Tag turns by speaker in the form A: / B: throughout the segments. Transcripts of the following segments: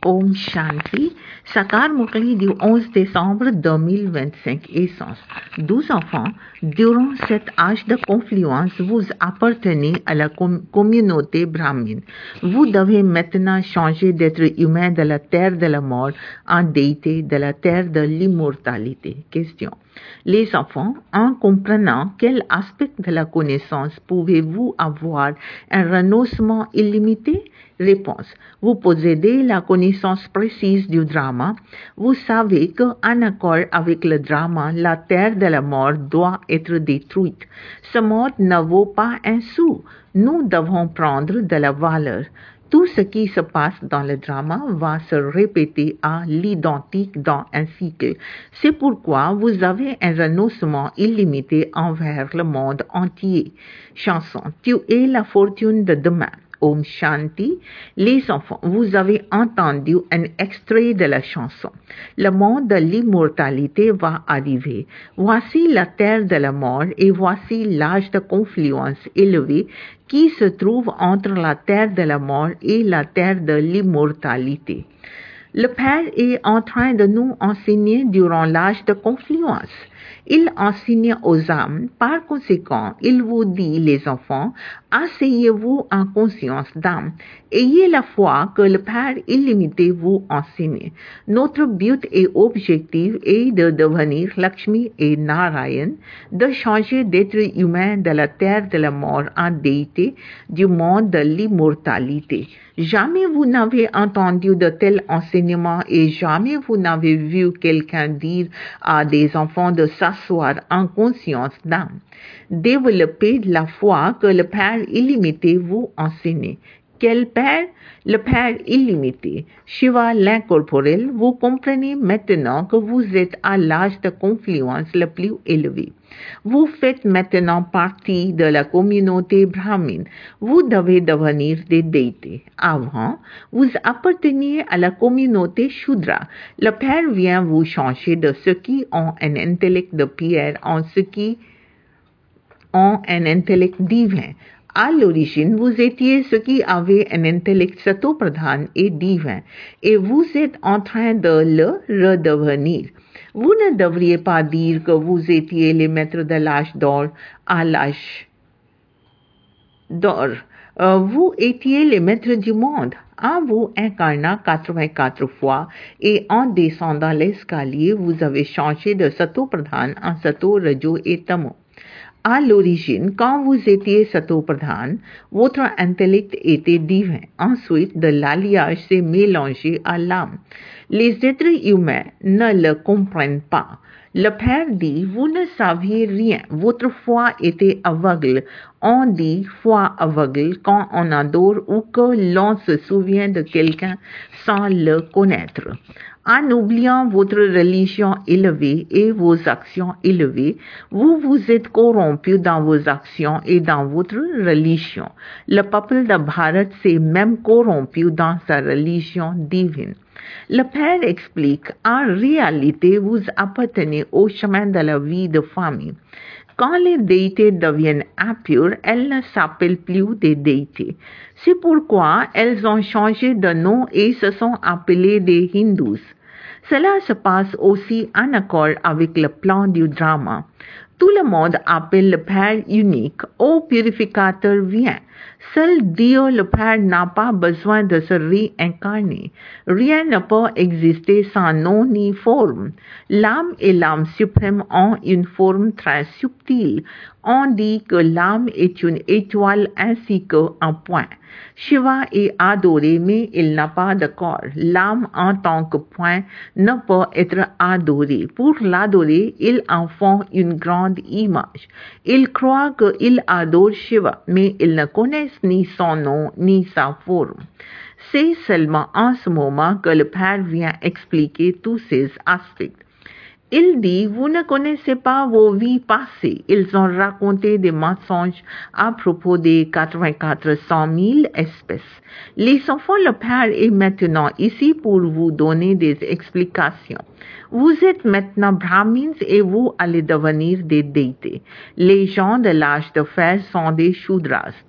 A: Om Shanti, Sakar Mukli du 11 décembre 2025. Essence. 12 enfants, durant cet âge de confluence, vous appartenez à la communauté brahmine. Vous devez maintenant changer d'être humain de la terre de la mort en déité de la terre de l'immortalité. Question. Les enfants, en comprenant quel aspect de la connaissance pouvez-vous avoir un renoncement illimité? Réponse. Vous possédez la connaissance précise du drama. Vous savez qu'en accord avec le drama, la terre de la mort doit être détruite. Ce monde ne vaut pas un sou. Nous devons prendre de la valeur. Tout ce qui se passe dans le drama va se répéter à l'identique dans un cycle. C'est pourquoi vous avez un renoncement illimité envers le monde entier. Chanson. Tu es la fortune de demain. Om Shanti. Les enfants, vous avez entendu un extrait de la chanson. Le monde de l'immortalité va arriver. Voici la terre de la mort et voici l'âge de confluence élevé qui se trouve entre la terre de la mort et la terre de l'immortalité. Le Père est en train de nous enseigner durant l'âge de confluence. Il enseigne aux âmes. Par conséquent, il vous dit, les enfants, asseyez-vous en conscience d'âme. Ayez la foi que le Père illimité vous enseigne. Notre but et objectif est de devenir Lakshmi et Narayan, de changer d'être humain de la terre de la mort en déité du monde de l'immortalité. Jamais vous n'avez entendu de tels enseignements et jamais vous n'avez vu quelqu'un dire à des enfants de s'asseoir en conscience d'âme. Développez la foi que le Père illimité vous enseigne. Quel Père? Le Père illimité. Shiva l'incorporel, vous comprenez maintenant que vous êtes à l'âge de confluence le plus élevé. Vous faites maintenant partie de la communauté brahmine. Vous devez devenir des déités. Avant, vous apparteniez à la communauté Shudra. Le Père vient vous changer de ceux qui ont un intellect de pierre en ceux qui ont un intellect divin. À l'origine, vous étiez ceux qui avaient un intellect satopradhan et divin, et vous êtes en train de le redevenir. Vous ne devriez pas dire que vous étiez les maîtres de l'âge d'or à l'âge d'or. Vous étiez les maîtres du monde. En vous incarnant 84 fois et en descendant l'escalier, vous avez changé de satopradhan en sato, rajo et tamo. À l'origine, quand vous étiez satopradhan, votre intellect était divin. Ensuite, de l'alliage s'est mélangé à l'âme. Les êtres humains ne le comprennent pas. Le Père dit, vous ne saviez rien. Votre foi était aveugle. On dit foi aveugle quand on adore ou que l'on se souvient de quelqu'un sans le connaître. En oubliant votre religion élevée et vos actions élevées, vous vous êtes corrompu dans vos actions et dans votre religion. Le peuple de Bharat s'est même corrompu dans sa religion divine. Le Père explique, en réalité, vous appartenez au chemin de la vie de famille. Quand les déités deviennent impures, elles ne s'appellent plus des déités. C'est pourquoi elles ont changé de nom et se sont appelées des hindous. Cela se passe aussi en accord avec le plan du drama. Tout le monde appelle le Père unique. Ô purificateur, viens. Seul Dieu le Père n'a pas besoin de se réincarner. Rien ne peut exister sans nom ni forme. L'âme et l'âme suprême ont une forme très subtile. On dit que l'âme est une étoile ainsi qu'un point. Shiva est adoré, mais il n'a pas de corps. L'âme en tant que point ne peut être adorée. Pour l'adorer, ils en font une grande image. Ils croient qu'ils adorent Shiva, mais ils ne connaissent ni son nom ni sa forme. C'est seulement en ce moment que le Père vient expliquer tous ces aspects. Il dit, vous ne connaissez pas vos vies passées. Ils ont raconté des mensonges à propos des 84 100 000 espèces. Les enfants, le Père est maintenant ici pour vous donner des explications. Vous êtes maintenant brahmins et vous allez devenir des déités. Les gens de l'âge de fer sont des shudras.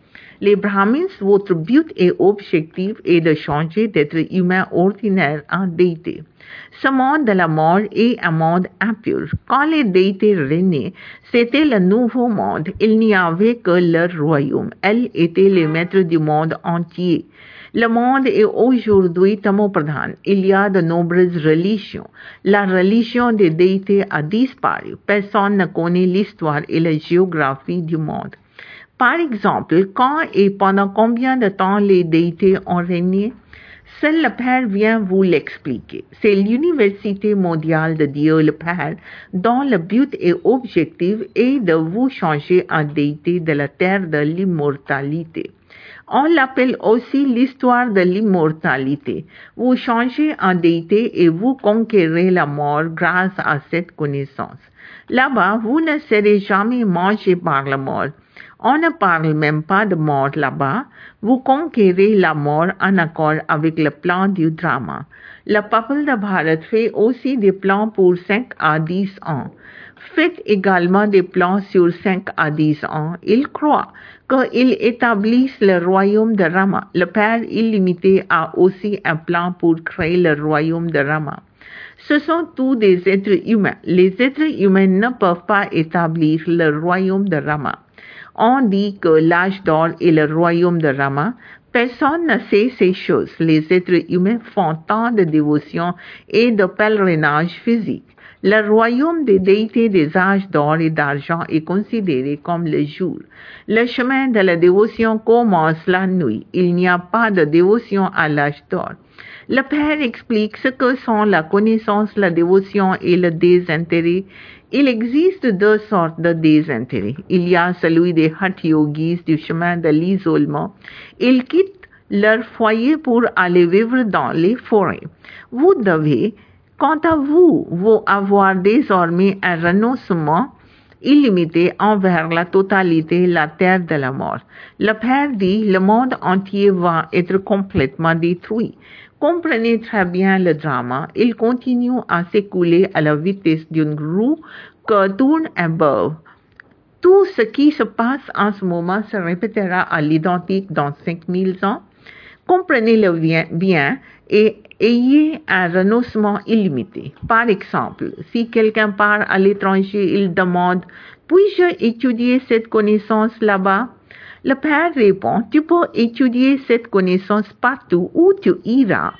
A: Les Brahmins, votre but est objectif et de changer d'être humain ordinaire en déité. Ce monde de la mort est un monde impur. Quand les déités régnaient, c'était le nouveau monde. Il n'y avait que leur royaume. Elles étaient les maîtres du monde entier. Le monde est aujourd'hui tamopradhan. Il y a de nombreuses religions. La religion des déités a disparu. Personne ne connaît l'histoire et la géographie du monde. Par exemple, quand et pendant combien de temps les déités ont régné? Seul le Père vient vous l'expliquer. C'est l'université mondiale de Dieu le Père dont le but et objectif est de vous changer en déité de la terre de l'immortalité. On l'appelle aussi l'histoire de l'immortalité. Vous changez en déité et vous conquérez la mort grâce à cette connaissance. Là-bas, vous ne serez jamais mangé par la mort. On ne parle même pas de mort là-bas. Vous conquérez la mort en accord avec le plan du drama. Le peuple de Bharat fait aussi des plans pour 5 à 10 ans. Faites également des plans sur 5 à 10 ans. Ils croient qu'ils établissent le royaume de Rama. Le Père illimité a aussi un plan pour créer le royaume de Rama. Ce sont tous des êtres humains. Les êtres humains ne peuvent pas établir le royaume de Rama. On dit que l'âge d'or est le royaume de Rama. Personne ne sait ces choses. Les êtres humains font tant de dévotion et de pèlerinage physique. Le royaume des déités des âges d'or et d'argent est considéré comme le jour. Le chemin de la dévotion commence la nuit. Il n'y a pas de dévotion à l'âge d'or. Le Père explique ce que sont la connaissance, la dévotion et le désintérêt. Il existe deux sortes de désintérêt. Il y a celui des Hatha Yogis du chemin de l'isolement. Ils quittent leur foyer pour aller vivre dans les forêts. Vous devez, quant à vous avoir désormais un renoncement illimité envers la totalité, la terre de la mort. Le Père dit, le monde entier va être complètement détruit. Comprenez très bien le drama. Il continue à s'écouler à la vitesse d'une roue que tourne un bœuf. Tout ce qui se passe en ce moment se répétera à l'identique dans 5000 ans. Comprenez-le bien et ayez un renoncement illimité. Par exemple, si quelqu'un part à l'étranger, il demande « Puis-je étudier cette connaissance là-bas ?» Le Père répond, tu peux étudier cette connaissance partout où tu iras.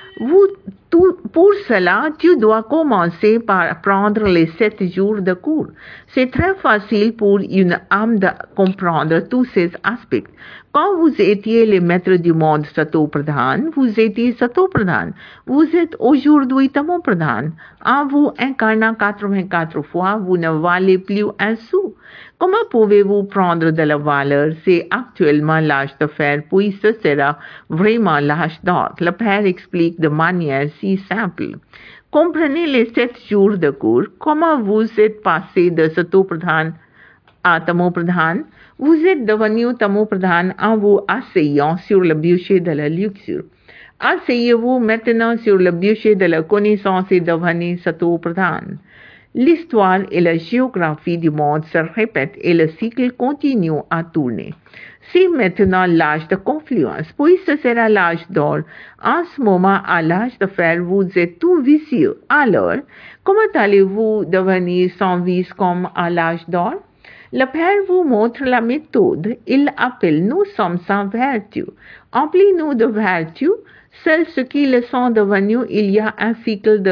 A: Pour cela, tu dois commencer par prendre les 7 jours de cours. C'est très facile pour une âme de comprendre tous ces aspects. Quand vous étiez les maîtres du monde Satopradhan, vous étiez Satopradhan. Vous êtes aujourd'hui Tamopradhan. En vous incarnant 84 fois, vous ne valez plus un sou. Comment pouvez-vous prendre de la valeur? C'est actuellement l'âge de fer, puis ce sera vraiment l'âge d'or. Le Père explique de manière si simple. Comprenez les 7 jours de cours. Comment vous êtes passé de Satopradhan à Tamopradhan? Vous êtes devenu Tamopradhan en vous asseyant sur le bûcher de la luxure. Asseyez-vous maintenant sur le bûcher de la connaissance et devenez Satopradhan. L'histoire et la géographie du monde se répètent et le cycle continue à tourner. C'est maintenant l'âge de confluence, puis ce sera l'âge d'or. En ce moment, à l'âge de fer, vous êtes tout vicieux. Alors, comment allez-vous devenir sans vice comme à l'âge d'or? Le Père vous montre la méthode. Il appelle « Nous sommes sans vertu ». Emplis-nous de vertu. Seuls ceux qui le sont devenus, il y a un cycle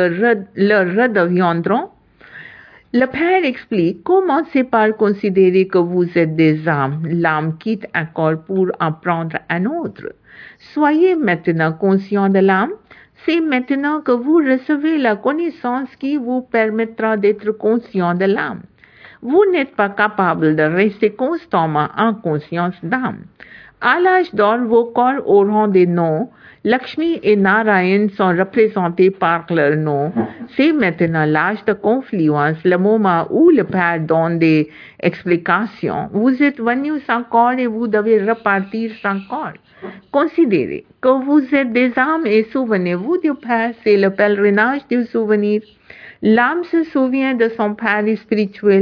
A: le redeviendront. Le Père explique, commencez par considérer que vous êtes des âmes. L'âme quitte un corps pour en prendre un autre. Soyez maintenant conscient de l'âme. C'est maintenant que vous recevez la connaissance qui vous permettra d'être conscient de l'âme. Vous n'êtes pas capable de rester constamment en conscience d'âme. À l'âge d'or, vos corps auront des noms. Lakshmi et Narayan sont représentés par leurs noms. C'est maintenant l'âge de confluence, le moment où le Père donne des explications. Vous êtes venus sans corps et vous devez repartir sans corps. Considérez que vous êtes des âmes et souvenez-vous du Père, c'est le pèlerinage du souvenir. L'âme se souvient de son Père spirituel.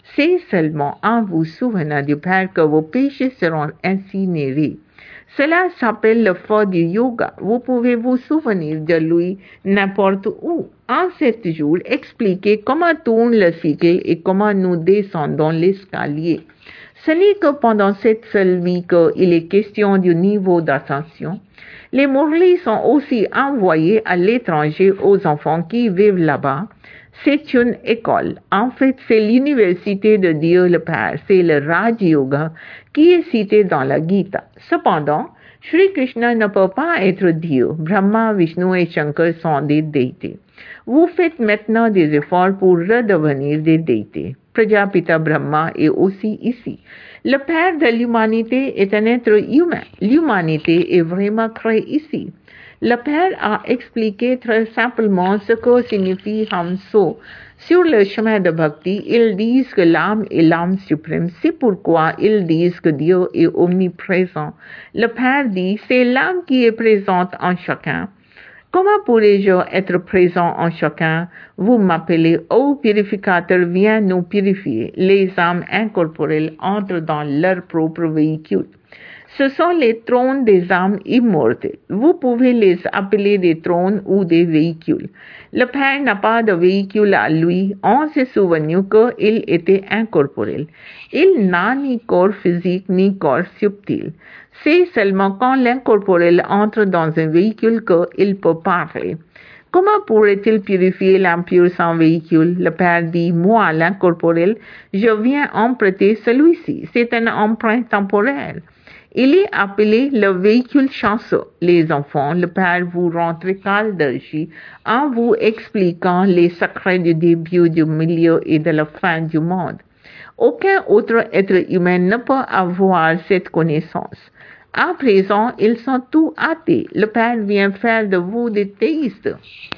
A: C'est seulement en vous souvenant du Père que vos péchés seront incinérés. Cela s'appelle le feu du yoga. Vous pouvez vous souvenir de lui n'importe où. En 7 jours, expliquez comment tourne le cycle et comment nous descendons l'escalier. Ce n'est que pendant cette seule vie qu'il est question du niveau d'ascension. Les Murlis sont aussi envoyés à l'étranger aux enfants qui vivent là-bas. C'est une école. En fait, c'est l'université de Dieu le Père. C'est le Raj Yoga qui est cité dans la Gita. Cependant, Shri Krishna ne peut pas être Dieu. Brahma, Vishnu et Shankar sont des déités. Vous faites maintenant des efforts pour redevenir des déités. Prajapita Brahma est aussi ici. Le Père de l'humanité est un être humain. L'humanité est vraiment créée ici. Le Père a expliqué très simplement ce que signifie Hamso. Sur le chemin de Bhakti, ils disent que l'âme est l'âme suprême. C'est pourquoi ils disent que Dieu est omniprésent. Le Père dit, c'est l'âme qui est présente en chacun. Comment pourrais-je être présent en chacun? Vous m'appelez, ô purificateur, viens nous purifier. Les âmes incorporelles entrent dans leur propre véhicule. Ce sont les trônes des âmes immortelles. Vous pouvez les appeler des trônes ou des véhicules. Le Père n'a pas de véhicule à lui. On s'est souvenu qu'il était incorporel. Il n'a ni corps physique ni corps subtil. C'est seulement quand l'incorporel entre dans un véhicule qu'il peut parler. Comment pourrait-il purifier l'impur sans véhicule? Le Père dit, moi, l'incorporel, je viens emprunter celui-ci. C'est une empreinte temporaire. Il est appelé le véhicule chanceux. Les enfants, le Père vous rend très caldergie en vous expliquant les secrets du début, du milieu et de la fin du monde. Aucun autre être humain ne peut avoir cette connaissance. À présent, ils sont tous athées. Le Père vient faire de vous des théistes.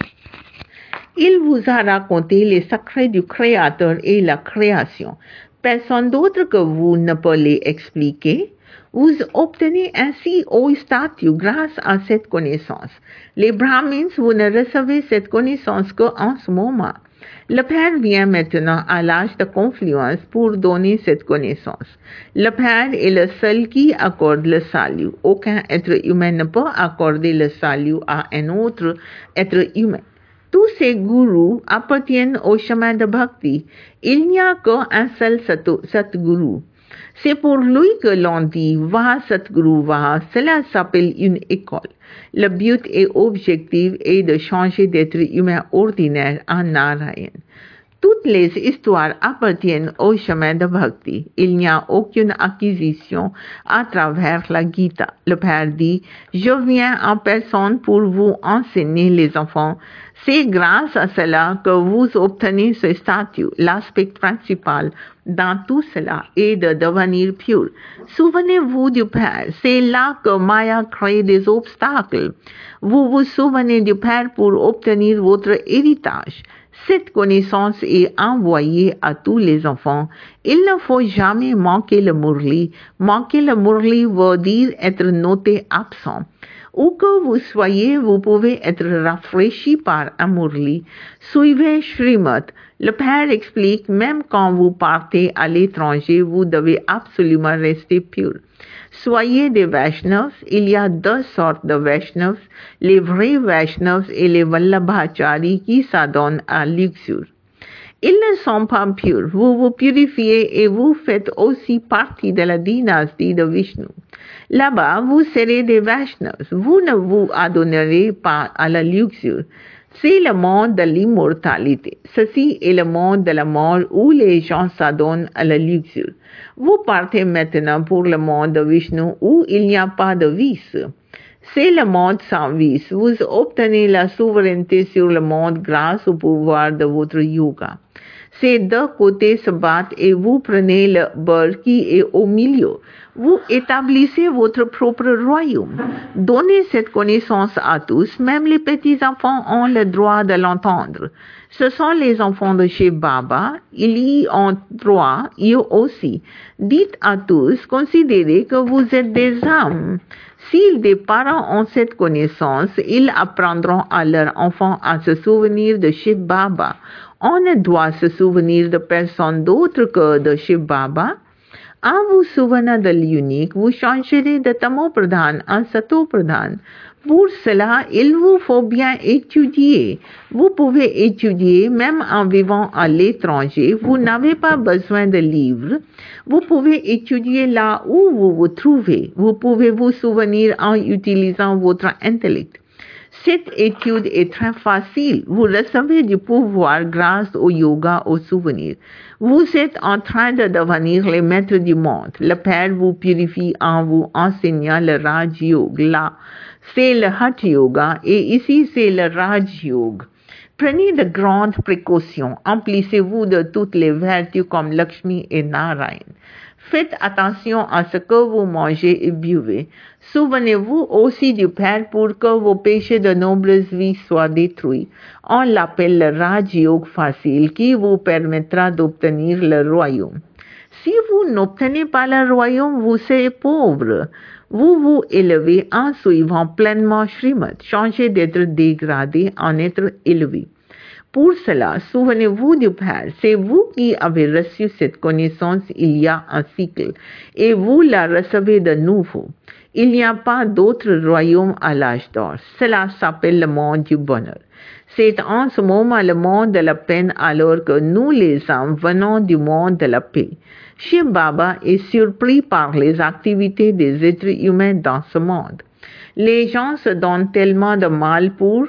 A: Il vous a raconté les secrets du Créateur et la création. Personne d'autre que vous ne peut les expliquer. Vous obtenez ainsi haut statut grâce à cette connaissance. Les Brahmins, vous ne recevez cette connaissance qu'en ce moment. Le Père vient maintenant à l'âge de confluence pour donner cette connaissance. Le Père est le seul qui accorde le salut. Aucun être humain ne peut accorder le salut à un autre être humain. Tous ces gourous appartiennent au chemin de Bhakti. Il n'y a qu'un seul Satguru. C'est pour lui que l'on dit « Va Satguru Va ». Cela s'appelle une école. Le but et objectif est de changer d'être humain ordinaire en Narayan. Toutes les histoires appartiennent au chemin de Bhakti. Il n'y a aucune acquisition à travers la Gita. Le Père dit « Je viens en personne pour vous enseigner les enfants ». C'est grâce à cela que vous obtenez ce statut. L'aspect principal dans tout cela est de devenir pur. Souvenez-vous du Père. C'est là que Maya crée des obstacles. Vous vous souvenez du Père pour obtenir votre héritage. Cette connaissance est envoyée à tous les enfants. Il ne faut jamais manquer le Murli. Manquer le Murli veut dire être noté absent. Où que vous soyez, vous pouvez être rafraîchi par un Murli. Suivez Srimad. Le Père explique, même quand vous partez à l'étranger, vous devez absolument rester pur. Soyez des Vaishnavas. Il y a 2 sortes de Vaishnavas, les vrais Vaishnavas et les Vallabhacharis qui s'adonnent à luxure. Ils ne sont pas purs. Vous vous purifiez et vous faites aussi partie de la dynastie de Vishnu. Là-bas, vous serez des Vaishnavas. Vous ne vous adonnerez pas à la luxure. C'est le monde de l'immortalité. Ceci est le monde de la mort où les gens s'adonnent à la luxure. Vous partez maintenant pour le monde de Vishnu où il n'y a pas de vice. C'est le monde sans vice. Vous obtenez la souveraineté sur le monde grâce au pouvoir de votre yoga. Ces 2 côtés se battent et vous prenez le beurre qui est au milieu. Vous établissez votre propre royaume. Donnez cette connaissance à tous, même les petits-enfants ont le droit de l'entendre. Ce sont les enfants de chez Baba, ils y ont droit, eux aussi. Dites à tous, considérez que vous êtes des âmes. Si des parents ont cette connaissance, ils apprendront à leurs enfants à se souvenir de Shiv Baba. On ne doit se souvenir de personne d'autre que de Shiv Baba. En vous souvenant de l'unique, vous changerez de Tamo Pradhan en Sato Pradhan. Pour cela, il vous faut bien étudier. Vous pouvez étudier même en vivant à l'étranger. Vous n'avez pas besoin de livres. Vous pouvez étudier là où vous vous trouvez. Vous pouvez vous souvenir en utilisant votre intellect. Cette étude est très facile. Vous recevez du pouvoir grâce au yoga, au souvenir. Vous êtes en train de devenir les maîtres du monde. Le Père vous purifie en vous enseignant le Raj Yoga. Là, c'est le Hatha Yoga et ici c'est le Raj Yoga. Prenez de grandes précautions. Emplissez-vous de toutes les vertus comme Lakshmi et Narayan. Faites attention à ce que vous mangez et buvez. Souvenez-vous aussi du Père pour que vos péchés de nombreuses vies soient détruits. On l'appelle le Raj Yoga facile qui vous permettra d'obtenir le royaume. Si vous n'obtenez pas le royaume, vous serez pauvre. Vous vous élevez en suivant pleinement Srimad. Changez d'être dégradé en être élevé. Pour cela, souvenez-vous du Père. C'est vous qui avez reçu cette connaissance il y a un siècle et vous la recevez de nouveau. Il n'y a pas d'autre royaume à l'âge d'or. Cela s'appelle le monde du bonheur. C'est en ce moment le monde de la peine alors que nous les hommes venons du monde de la paix. Shiv Baba est surpris par les activités des êtres humains dans ce monde. Les gens se donnent tellement de mal pour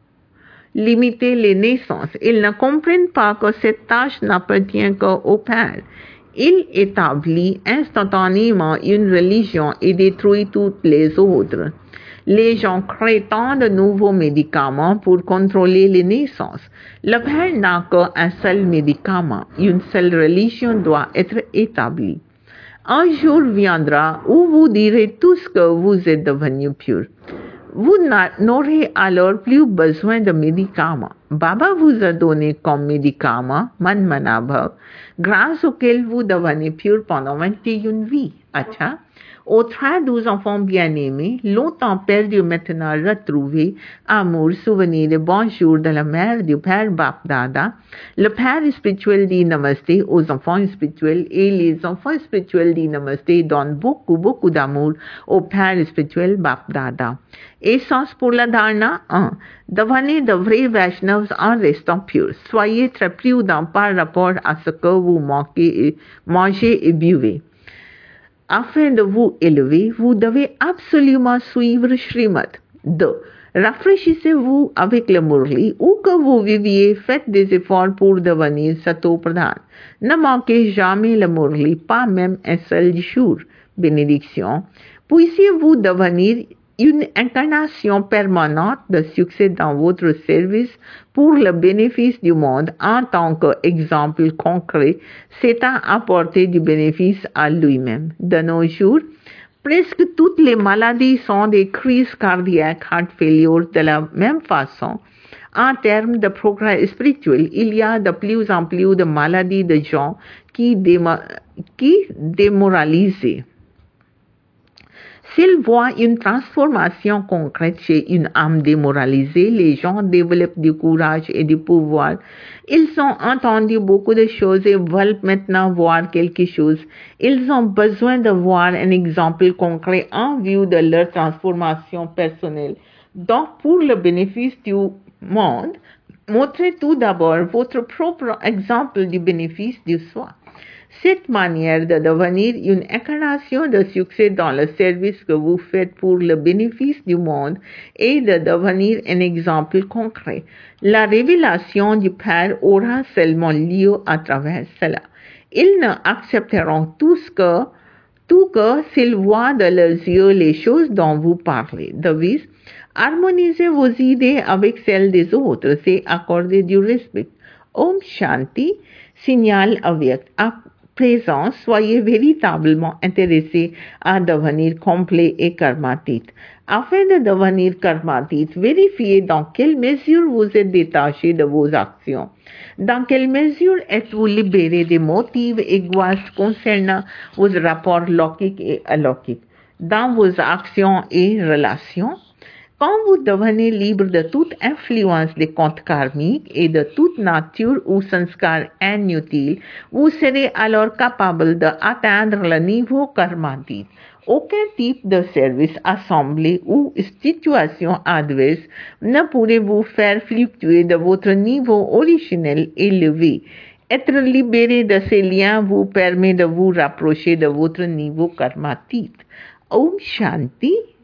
A: limiter les naissances. Ils ne comprennent pas que cette tâche n'appartient qu'au Père. Il établit instantanément une religion et détruit toutes les autres. Les gens créent tant de nouveaux médicaments pour contrôler les naissances. Le Père n'a qu'un seul médicament. Une seule religion doit être établie. Un jour viendra où vous direz tout ce que vous êtes devenu pur. Vous n'aurez alors plus besoin de médicaments. Baba vous a donné comme médicament Manmanabhav, grâce auquel vous devenez pur pendant 21 vies. Acha. Aux 12 enfants bien-aimés, longtemps perdus maintenant retrouvés, amour, souvenir et bonjour de la mère du Père Bap Dada, le Père spirituel dit Namasté aux enfants spirituels et les enfants spirituels dit Namasté donnent beaucoup d'amour au Père spirituel Bap Dada. Essence pour la dharna 1. Devenez de vrais Vaishnavas en restant purs. Soyez très prudents par rapport à ce que vous mangez et buvez. Afin de vous élever, vous devez absolument suivre Srimad. 2. Rafraîchissez-vous avec le Murli. Où que vous viviez, faites des efforts pour devenir Sato Pradhan. Ne manquez jamais le Murli, pas même un seul jour. Bénédiction. Puissiez-vous devenir une incarnation permanente de succès dans votre service pour le bénéfice du monde en tant qu'exemple concret, c'est à apporter du bénéfice à lui-même. De nos jours, presque toutes les maladies sont des crises cardiaques, heart failure de la même façon. En termes de progrès spirituel, il y a de plus en plus de maladies de gens qui démoralisent. S'ils voient une transformation concrète chez une âme démoralisée, les gens développent du courage et du pouvoir. Ils ont entendu beaucoup de choses et veulent maintenant voir quelque chose. Ils ont besoin de voir un exemple concret en vue de leur transformation personnelle. Donc, pour le bénéfice du monde, montrez tout d'abord votre propre exemple du bénéfice du soi. Cette manière de devenir une incarnation de succès dans le service que vous faites pour le bénéfice du monde et de devenir un exemple concret. La révélation du Père aura seulement lieu à travers cela. Ils ne accepteront tout que s'ils voient de leurs yeux les choses dont vous parlez. Devise, harmonisez vos idées avec celles des autres et accordez du respect. Om Shanti, signal avyakt. Présent, soyez véritablement intéressés à devenir complet et karmatit. Afin de devenir karmatit, vérifiez dans quelle mesure vous êtes détaché de vos actions. Dans quelle mesure êtes-vous libéré des motifs égoïstes concernant vos rapports lockiques et alokkiques. dans vos actions et relations. Quand vous devenez libre de toute influence des comptes karmiques et de toute nature ou sanskar inutile, vous serez alors capable d'atteindre le niveau karmatique. Aucun type de service assemblé ou situation adverse ne pourrait vous faire fluctuer de votre niveau originel élevé. Être libéré de ces liens vous permet de vous rapprocher de votre niveau karmatique. Om Shanti.